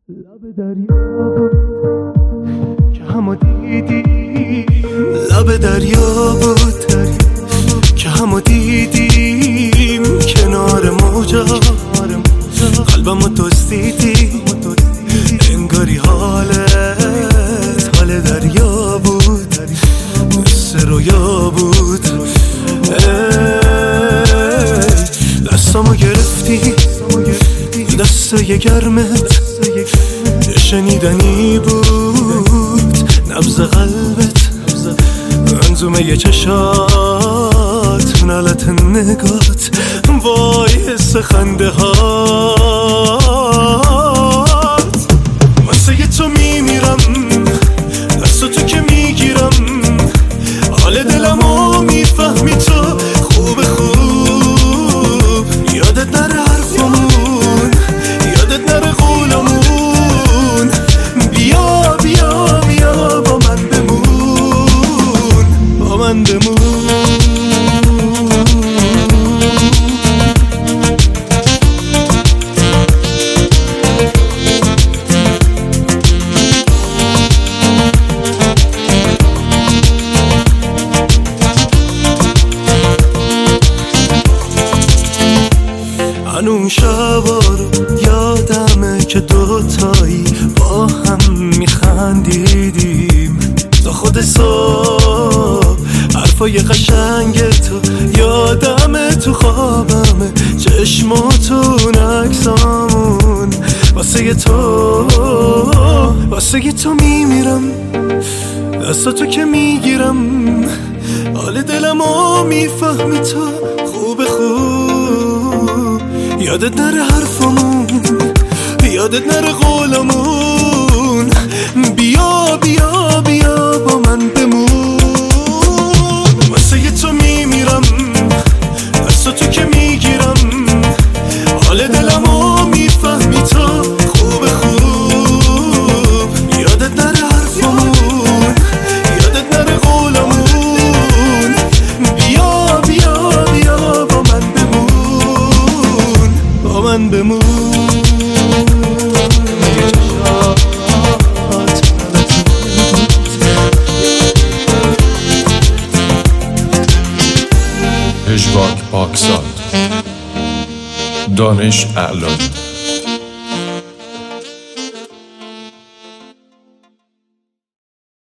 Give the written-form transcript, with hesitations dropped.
لب دریا بود که همو دیدیم، لب دریا بود که همو دیدیم، کنار موجا قلبمو دزدیدی، انگاری حالت حال دریا بود، مثل رویا بود. دستامو گرفتی، دستای گرمت شنیدنی بود، نبض قلبت، منظومه چشات، نالت نگات، وای حس خنده هات. واسه تو میمیرم، دست تو که میگیرم، حال دلمو میفهمی تو خوب خوب. یادت نره حرفمون، یادت نره قولمون، بیا بیا بیا با من بمون، با من بمون. اون شبا رو یادمه که دوتایی با هم میخندیدیم تا خود صبح. حرفای قشنگ تو یادمه، تو خوابمه چشماتون عکسامون. واسه تو میمیرم، دستاتو که میگیرم، حال دلمو میفهمی تو خوب خوب. یادت نره حرفمون، یادت نره قولمون، بیا بیا بیا با من بمون. واسه تو میمیرم، دستاتو که میگیرم، حال دلمو میفهمی تو خوب خوب. یادت نره حرفمون، یادت نره قولمون، بیا بیا بیا با من بمون، با من بمون. پژواک پاکزاد، دانش اعلانی.